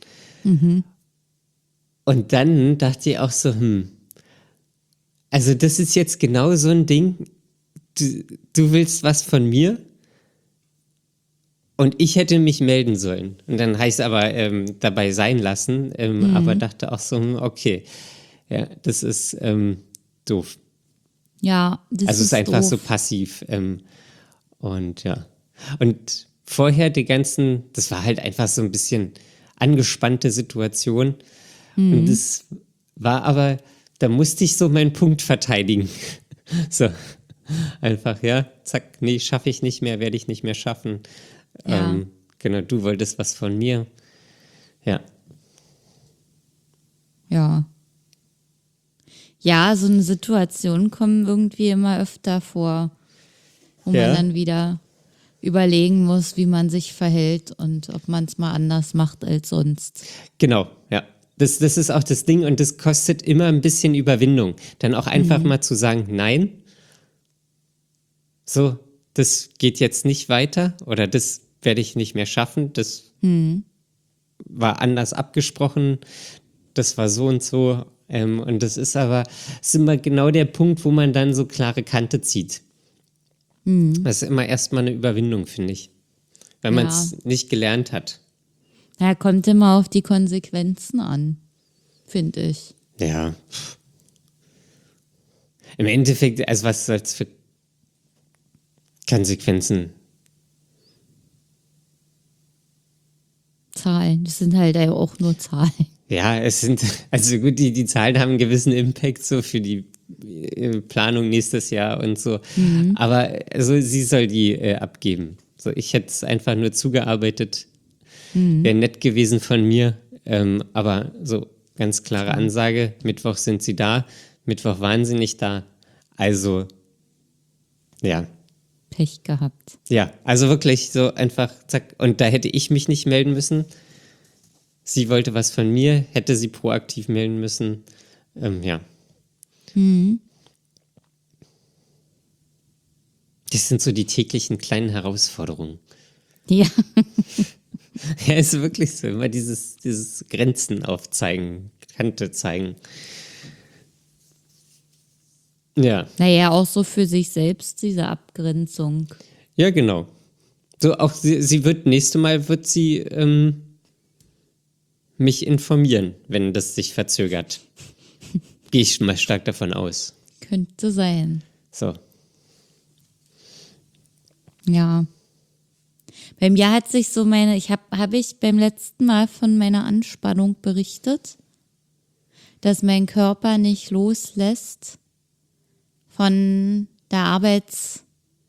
Und dann dachte ich auch so, hm, also das ist jetzt genau so ein Ding, du, du willst was von mir Und ich hätte mich melden sollen. Und dann habe ich es aber ähm, dabei sein lassen, ähm, Mhm. aber dachte auch so, hm, okay, ja, das ist ähm, doof. Ja, das Also es ist ist einfach so doof. passiv. Ähm, und ja. Und vorher die ganzen, das war halt einfach so ein bisschen angespannte Situation. Und das war aber, da musste ich so meinen Punkt verteidigen. So, einfach, ja, zack, nee, schaffe ich nicht mehr, werde ich nicht mehr schaffen. Ja, Ähm, genau, du wolltest was von mir. Ja, ja. Ja, so eine Situation kommen irgendwie immer öfter vor, wo man ja, dann wieder überlegen muss, wie man sich verhält und ob man es mal anders macht als sonst. genau, ja. Das, das ist auch das Ding und das kostet immer ein bisschen Überwindung. Dann auch einfach mal zu sagen, nein, so, das geht jetzt nicht weiter oder das werde ich nicht mehr schaffen, das war anders abgesprochen, das war so und so. Ähm, und das ist aber, das ist immer genau der Punkt, wo man dann so klare Kante zieht. Das ist immer erstmal eine Überwindung, finde ich. Wenn man Ja, es nicht gelernt hat. ja, kommt immer auf die Konsequenzen an, finde ich. Ja. Im Endeffekt, also was soll es für Konsequenzen? Zahlen, das sind halt auch nur Zahlen. Ja, es sind, also gut, die, die Zahlen haben einen gewissen Impact so für die äh, Planung nächstes Jahr und so. Aber also sie soll die äh, abgeben. So, ich hätte es einfach nur zugearbeitet. Wäre nett gewesen von mir. Ähm, aber so ganz klare Ansage, Mittwoch sind sie da, Mittwoch waren sie nicht da. Also, ja. Pech gehabt. Ja, also wirklich so einfach, zack. Und da hätte ich mich nicht melden müssen. Sie wollte was von mir, hätte sie proaktiv melden müssen. Ähm, ja. Das sind so die täglichen kleinen Herausforderungen. Ja, Ja, ist wirklich so. Immer dieses, dieses Grenzen aufzeigen, Kante zeigen. Ja, naja, auch so für sich selbst diese Abgrenzung. ja, genau. So auch sie, sie wird, nächste Mal wird sie ähm, mich informieren, wenn das sich verzögert. Gehe ich mal stark davon aus. Könnte sein. So. Ja. Bei mir hat sich so meine, ich habe habe ich beim letzten Mal von meiner Anspannung berichtet, dass mein Körper nicht loslässt von der Arbeitsphase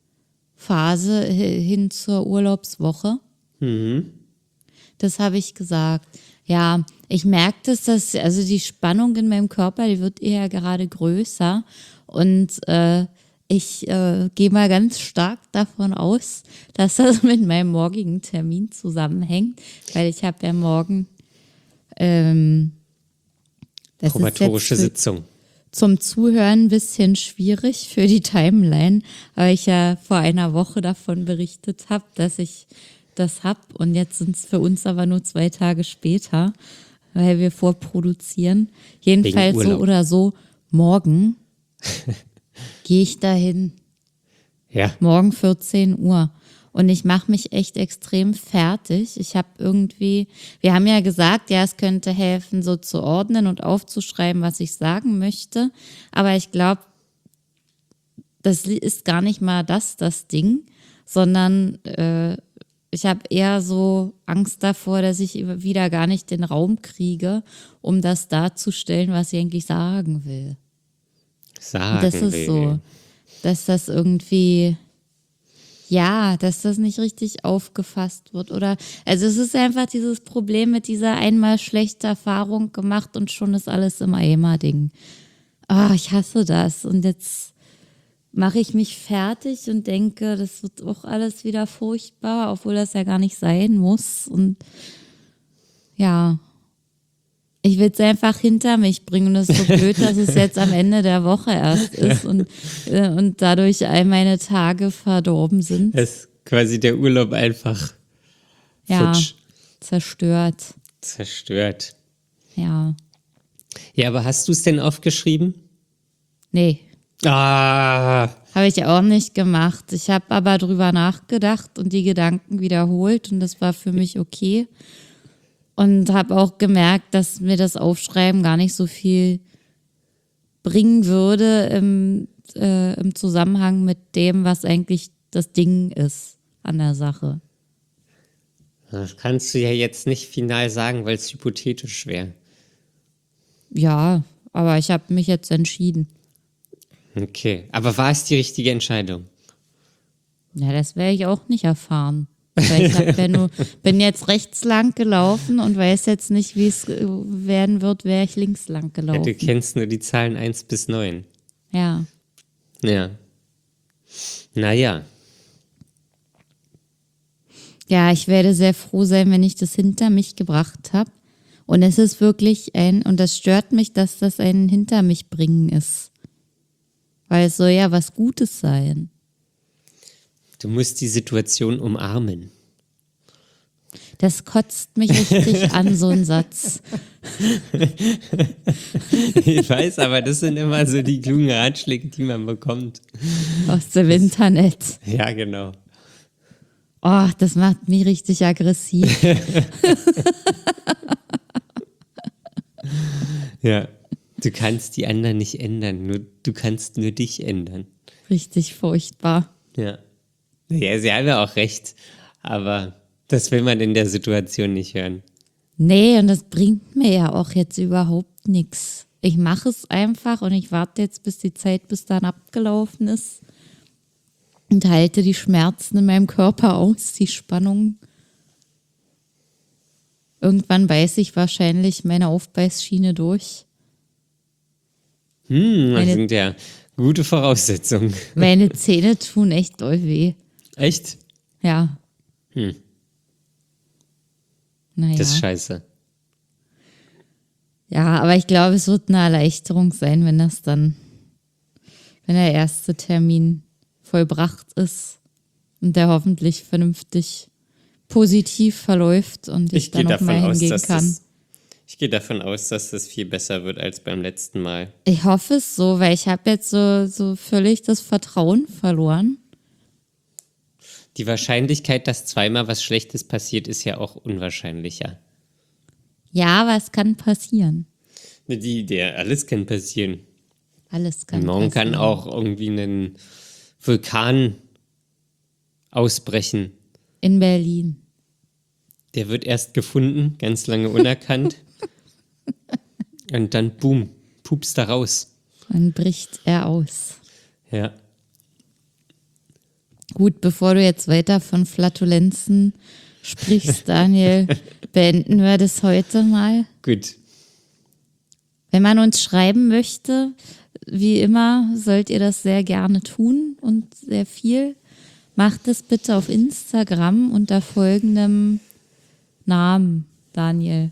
hin zur Urlaubswoche. Das habe ich gesagt. Ja, ich merke das, dass, also die Spannung in meinem Körper, die wird eher gerade größer und äh, ich äh, gehe mal ganz stark davon aus, dass das mit meinem morgigen Termin zusammenhängt, weil ich habe ja morgen ähm, das ist Probatorische jetzt für, Sitzung. zum Zuhören ein bisschen schwierig für die Timeline, weil ich ja vor einer Woche davon berichtet habe, dass ich das habe und jetzt sind es für uns aber nur zwei Tage später, weil wir vorproduzieren. Jedenfalls so Urlaub. oder so, morgen gehe ich dahin. Ja, Morgen vierzehn Uhr. Und ich mache mich echt extrem fertig. Ich habe irgendwie, wir haben ja gesagt, ja, es könnte helfen, so zu ordnen und aufzuschreiben, was ich sagen möchte. Aber ich glaube, das ist gar nicht mal das, das Ding, sondern äh, ich habe eher so Angst davor, dass ich wieder gar nicht den Raum kriege, um das darzustellen, was ich eigentlich sagen will. sagen Das ist will. so, dass das irgendwie, ja, dass das nicht richtig aufgefasst wird. Oder, also es ist einfach dieses Problem mit dieser einmal schlechte Erfahrung gemacht und schon ist alles im Eimer-Ding. Ah, ich hasse das. Und jetzt mache ich mich fertig und denke, das wird auch alles wieder furchtbar, obwohl das ja gar nicht sein muss. Und ja, ich will es einfach hinter mich bringen und es ist so blöd, dass es jetzt am Ende der Woche erst ist und, äh, und dadurch all meine Tage verdorben sind. Es ist quasi der Urlaub einfach Ja, futsch, zerstört. zerstört. Ja, Ja, aber hast du es denn aufgeschrieben? nee. Ah, Habe ich auch nicht gemacht. Ich habe aber drüber nachgedacht und die Gedanken wiederholt und das war für mich okay. Und habe auch gemerkt, dass mir das Aufschreiben gar nicht so viel bringen würde im, äh, im Zusammenhang mit dem, was eigentlich das Ding ist an der Sache. Das kannst du ja jetzt nicht final sagen, weil es hypothetisch wäre. Ja, aber ich habe mich jetzt entschieden. Okay, aber war es die richtige Entscheidung? Ja, das werde ich auch nicht erfahren. Weil ich hab ja nur, bin jetzt rechts lang gelaufen und weiß jetzt nicht, wie es werden wird, wäre ich links lang Ja, gelaufen. du kennst nur die Zahlen eins bis neun. Ja. Ja. Naja. Ja, ich werde sehr froh sein, wenn ich das hinter mich gebracht habe. Und es ist wirklich ein, und das stört mich, dass das ein Hinter mich bringen ist. Weil es soll ja was Gutes sein. Du musst die Situation umarmen. Das kotzt mich richtig an, so ein Satz. Ich weiß, aber das sind immer so die klugen Ratschläge, die man bekommt. Aus dem Internet. Ja, genau. Oh, das macht mich richtig aggressiv. Ja. Du kannst die anderen nicht ändern, nur, du kannst nur dich ändern. Richtig furchtbar. Ja. Ja, sie haben ja auch recht, aber das will man in der Situation nicht hören. Nee, und das bringt mir ja auch jetzt überhaupt nichts. Ich mache es einfach und ich warte jetzt, bis die Zeit bis dann abgelaufen ist und halte die Schmerzen in meinem Körper aus, die Spannung. Irgendwann beiße ich wahrscheinlich meine Aufbeißschiene durch. Hm, das Meine- sind ja gute Voraussetzungen. Meine Zähne tun echt doll weh. Echt? Ja. Hm. Naja. Das ist scheiße. Ja, aber ich glaube, es wird eine Erleichterung sein, wenn das dann, wenn der erste Termin vollbracht ist und der hoffentlich vernünftig positiv verläuft und ich, Ich gehe dann auch davon mal aus, hingehen dass kann. das, ich gehe davon aus, dass das viel besser wird als beim letzten Mal. Ich hoffe es so, weil ich habe jetzt so, so völlig das Vertrauen verloren. Die Wahrscheinlichkeit, dass zweimal was Schlechtes passiert, ist ja auch unwahrscheinlicher. Ja, aber es kann passieren. Die, der, alles kann passieren. Alles kann Morgen passieren. kann auch irgendwie ein Vulkan ausbrechen. In Berlin. Der wird erst gefunden, ganz lange unerkannt. Und dann, boom, pups da raus. Dann bricht er aus. Ja. Gut, bevor du jetzt weiter von Flatulenzen sprichst, Daniel, beenden wir das heute mal. Gut. Wenn man uns schreiben möchte, wie immer, sollt ihr das sehr gerne tun und sehr viel. Macht es bitte auf Instagram unter folgendem Namen, Daniel.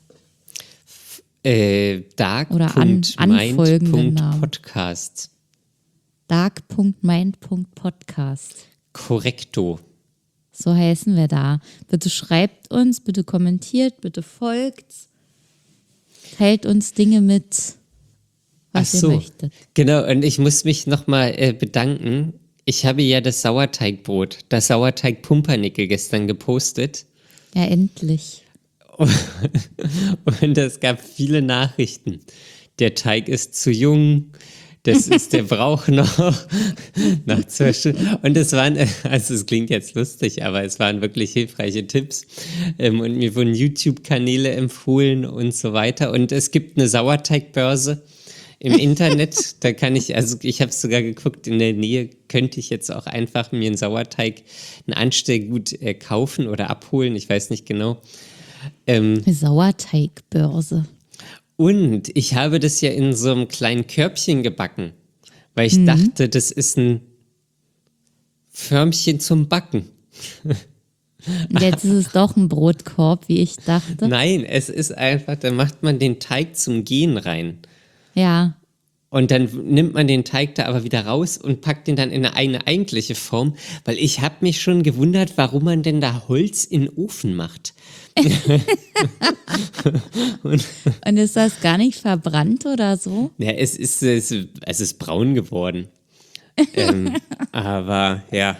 Äh, dark Oder an- Punkt mind anfolgenden Punkt Namen. podcast. dark Punkt mind Punkt podcast. Korrekto. So heißen wir da. Bitte schreibt uns, bitte kommentiert, bitte folgt. Teilt uns Dinge mit, Ach was so, ihr möchtet. genau. Und ich muss mich nochmal äh, bedanken. Ich habe ja das Sauerteigbrot, das Sauerteig-Pumpernickel gestern gepostet. Ja, endlich. Und es gab viele Nachrichten. Der Teig ist zu jung. Das ist, der braucht noch nach zwölf Stunden. Und es waren, also es klingt jetzt lustig, aber es waren wirklich hilfreiche Tipps. Ähm, und mir wurden YouTube-Kanäle empfohlen und so weiter. Und es gibt eine Sauerteigbörse im Internet. Da kann ich, also ich habe es sogar geguckt, in der Nähe könnte ich jetzt auch einfach mir einen Sauerteig, ein Anstellgut äh, kaufen oder abholen. Ich weiß nicht genau. Ähm, Eine Sauerteigbörse. Und ich habe das ja in so einem kleinen Körbchen gebacken, weil ich dachte, das ist ein Förmchen zum Backen. Und jetzt ist es doch ein Brotkorb, wie ich dachte. Nein, es ist einfach, da macht man den Teig zum Gehen rein. Ja, Und dann nimmt man den Teig da aber wieder raus und packt den dann in eine, eine eigentliche Form, weil ich habe mich schon gewundert, warum man denn da Holz in den Ofen macht. und ist das gar nicht verbrannt oder so? Ja, es ist, es, es ist braun geworden. Ähm, aber ja,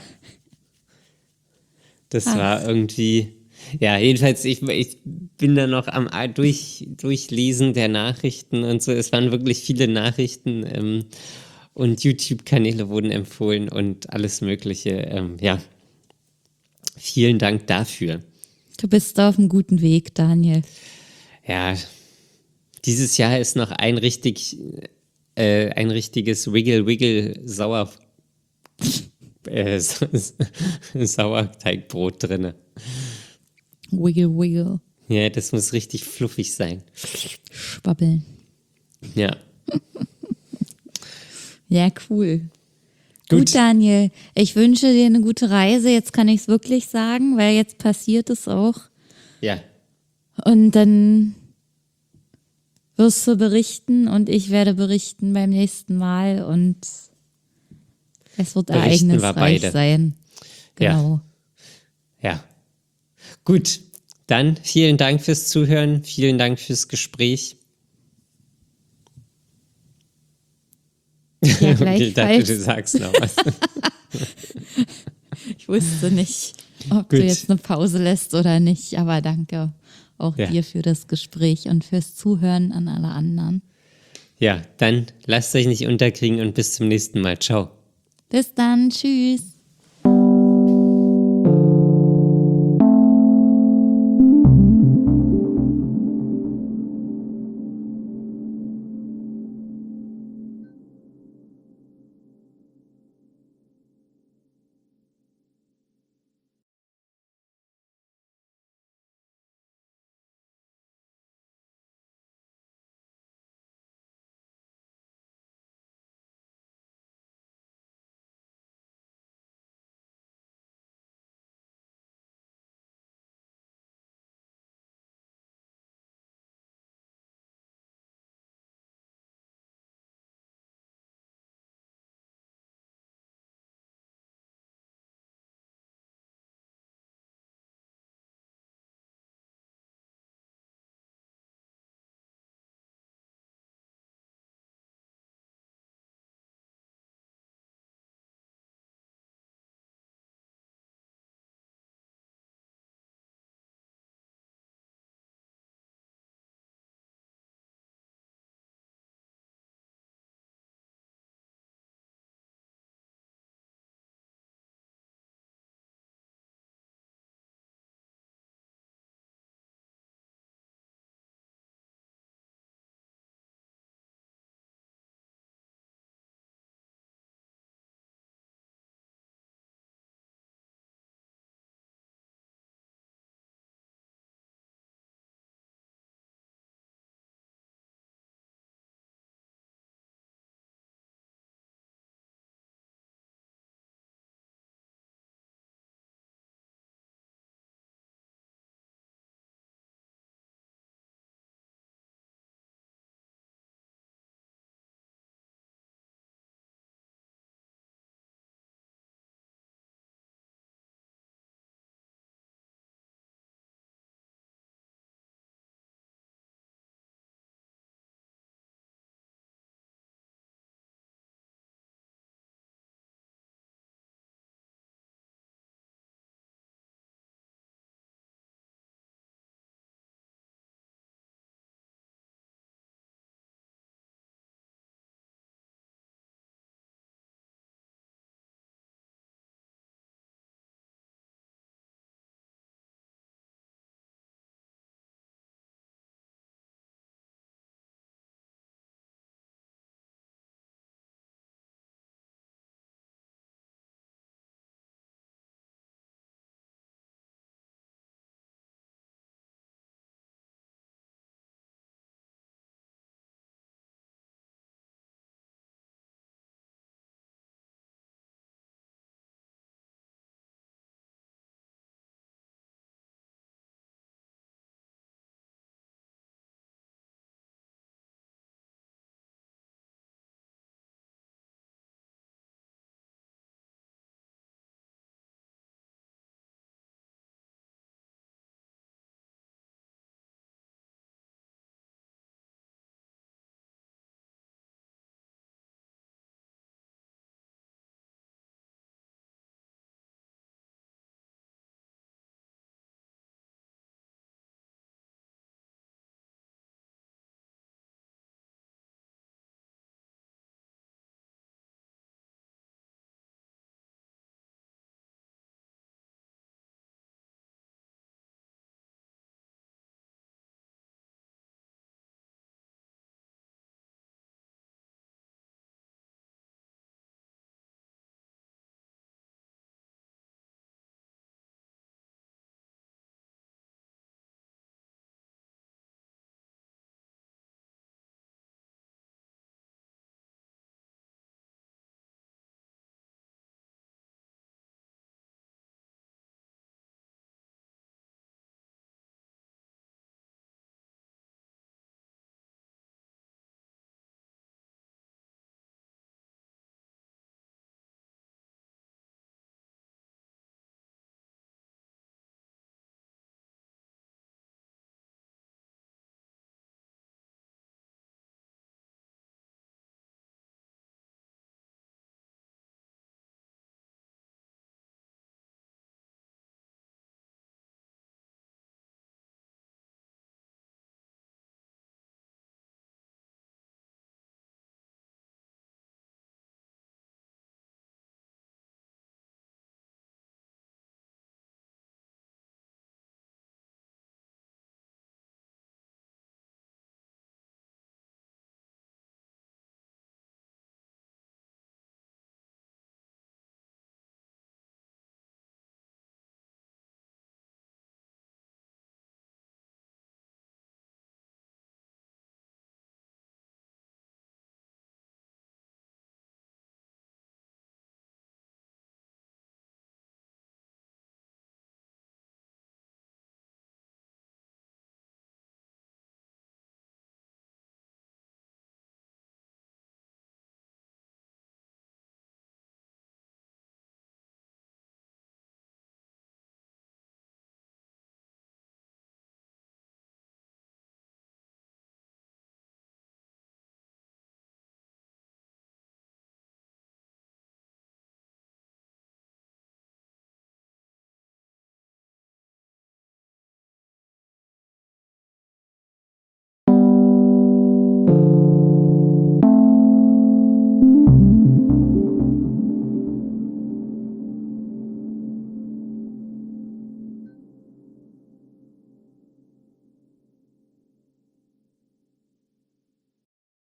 das Ach. war irgendwie, ja, jedenfalls, ich, ich bin da noch am A- durch, Durchlesen der Nachrichten und so. Es waren wirklich viele Nachrichten ähm, und YouTube-Kanäle wurden empfohlen und alles Mögliche. Ähm, ja, vielen Dank dafür. Du bist auf einem guten Weg, Daniel. Ja, dieses Jahr ist noch ein richtig, äh, ein richtiges Wiggle-Wiggle-Sauer, äh, Sauerteigbrot drin. Wiggle, wiggle, Ja, das muss richtig fluffig sein. schwabbeln. Ja. Ja, cool. Gut. Gut, Daniel. Ich wünsche dir eine gute Reise. Jetzt kann ich es wirklich sagen, weil jetzt passiert es auch. Ja. Und dann wirst du berichten und ich werde berichten beim nächsten Mal und es wird Berichten wir ereignisreich beide. sein. Genau. Ja. Gut. Dann vielen Dank fürs Zuhören. Vielen Dank fürs Gespräch. Ja, Okay, ich dachte, gleichfalls. du sagst noch was. Ich wusste nicht, ob Gut. du jetzt eine Pause lässt oder nicht, aber danke auch Ja. dir für das Gespräch und fürs Zuhören an alle anderen. Ja, dann lasst euch nicht unterkriegen und bis zum nächsten Mal. Ciao. Bis dann, tschüss.